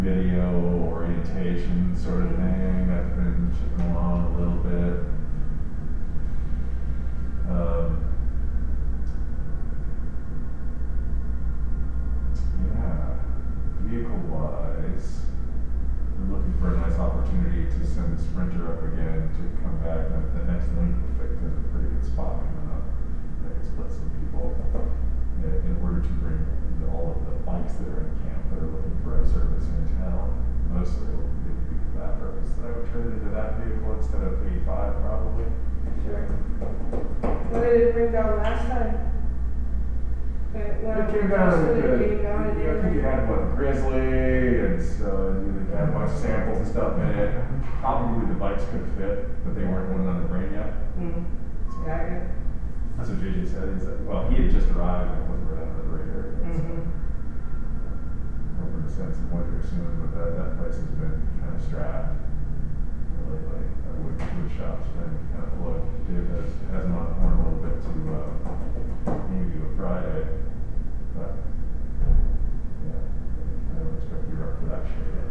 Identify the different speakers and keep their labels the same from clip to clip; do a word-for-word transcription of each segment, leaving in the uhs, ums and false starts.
Speaker 1: video orientation sort of thing. That's been chipping along a little bit. Um, yeah, vehicle-wise, we're looking for a nice opportunity to send the Sprinter up again to come back. The, the next link will fit in a pretty good spot coming up. That can split some people in, in order to bring the, all of the bikes that are in camp that are looking for a service in town. Mostly it will be for that purpose. That I would turn it into that vehicle instead of eighty-five probably.
Speaker 2: Sure. What did it bring down last time? It
Speaker 1: It came down with
Speaker 2: it
Speaker 1: the,
Speaker 2: came down
Speaker 1: I
Speaker 2: and
Speaker 1: think you had what, Grizzly, and so you had a bunch of samples and stuff in it. Probably the bikes could fit, but they weren't running on the brain yet.
Speaker 2: Mm-hmm.
Speaker 1: So
Speaker 2: Yeah, yeah.
Speaker 1: that's what J J said. He said, well, he had just arrived and it wasn't right under the radar.
Speaker 2: Mm-hmm.
Speaker 1: Hoping to send some winter soon, but that, that place has been kind of strapped lately. That wood, wood shop's been kind of flooded. Dave has, has him on the horn a little bit to, uh, maybe do a Friday, but, yeah, I don't expect you're up for that shit yet.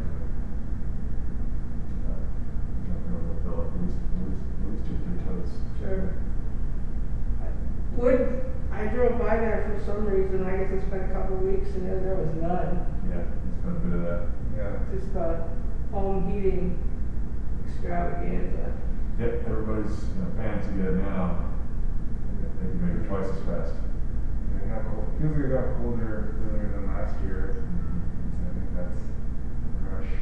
Speaker 1: Uh, Jumping over the fill up, at least, at least, at least two, three totes.
Speaker 2: Sure. Wood, I drove by there for some reason, I guess it's been a couple of weeks and there, there was none.
Speaker 1: Yeah, it's been a bit of that.
Speaker 3: Yeah.
Speaker 2: Just the home heating extravaganza.
Speaker 1: Yep, everybody's, you know, paying to get it now. They can make it twice as fast.
Speaker 3: It got cold. Feels like it got colder earlier than last year. So I think that's a rush.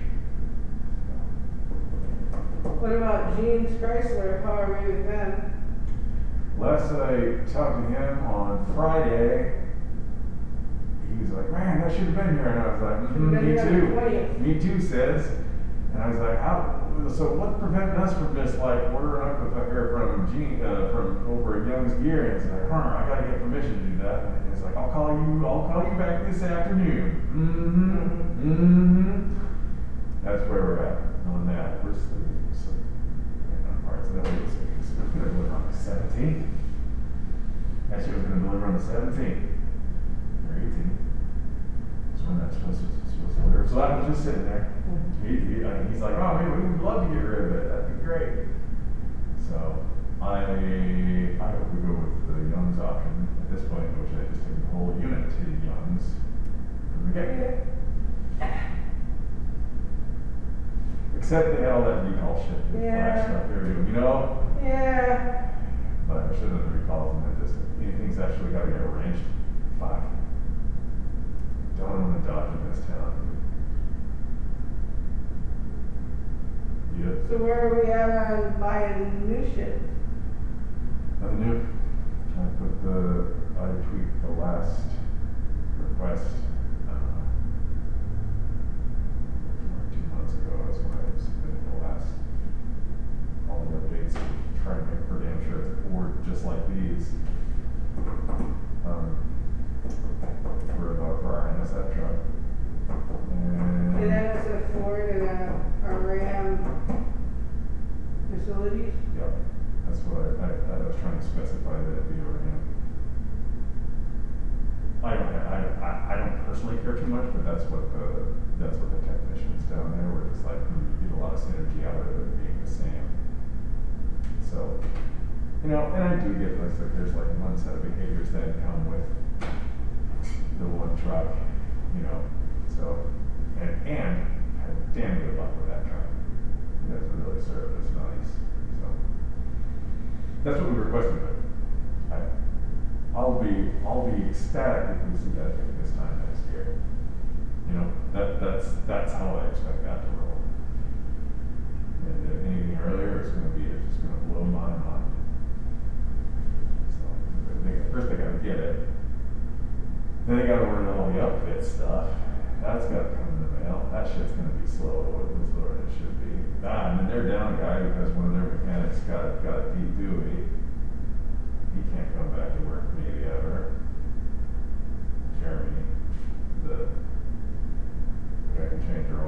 Speaker 2: What about Jeans Chrysler? How are we with them?
Speaker 1: Last I talked to him on Friday, he was like, man, I should have been here. And I was like, mm-hmm,
Speaker 2: Been
Speaker 1: me
Speaker 2: here on the
Speaker 1: too.
Speaker 2: twentieth.
Speaker 1: Me too, says. And I was like, how? So what's preventing us from just like ordering up with her from Gene, uh, from over at Young's Gear? And he's like, huh, I gotta get permission to do that. And he's like, I'll call you, I'll call you back this afternoon. Mm-hmm. Mm-hmm. That's where we're at on that. We're sleeping. So, on parts of that week, so we're gonna deliver on the seventeenth. Actually, we're gonna deliver on the seventeenth. Or eighteenth. That's when that's supposed to, supposed to deliver. So I was just sitting there. He, he, I mean, he's like, oh, man, we would love to get rid of it. That'd be great. So I, I hope we go with the Young's option at this point, which I just take the whole unit to Young's from the get-go. Except they had all that recall shit.
Speaker 2: Yeah.
Speaker 1: Flash stuff they were doing, you know?
Speaker 2: Yeah.
Speaker 1: But I should have recalls and then just anything's actually got to get arranged. Fuck. Don't want to dodge in this town. Yeah.
Speaker 2: So where are we at on buying new shit?
Speaker 1: Nothing new. I put the, I tweaked the last request, uh, two months ago, that's when I submitted the last, all the updates, trying to make for damn sure it's a Ford just like these. Um, for, the, for our N S F truck. And,
Speaker 2: And then it's a Ford and a, a Ram facilities?
Speaker 1: Yep, that's what I, I, I was trying to specify that it be a Ram. I don't, I, I, I don't personally care too much, but that's what the, that's what the technicians down there were just like, hmm, you get a lot of synergy out of it being the same. So, you know, and I do get like, like there's like one set of behaviors that come with the one truck, you know, so, and, and had damn good luck with that truck. You guys really served us nice, so. That's what we requested, but I, I'll be, I'll be ecstatic if we see that thing this time next year. You know, that, that's, that's how I expect that to roll. And if anything earlier, it's gonna be, it's just gonna blow my mind. So, they, first they gotta get it. Then they gotta order all the upfit stuff. That's gotta come in the mail. That shit's gonna be slow, what it slower than it should be. Ah, and then they're down a guy because one of their mechanics got, got a D Dewey. He can't come back to work maybe ever. Jeremy, the guy who changed our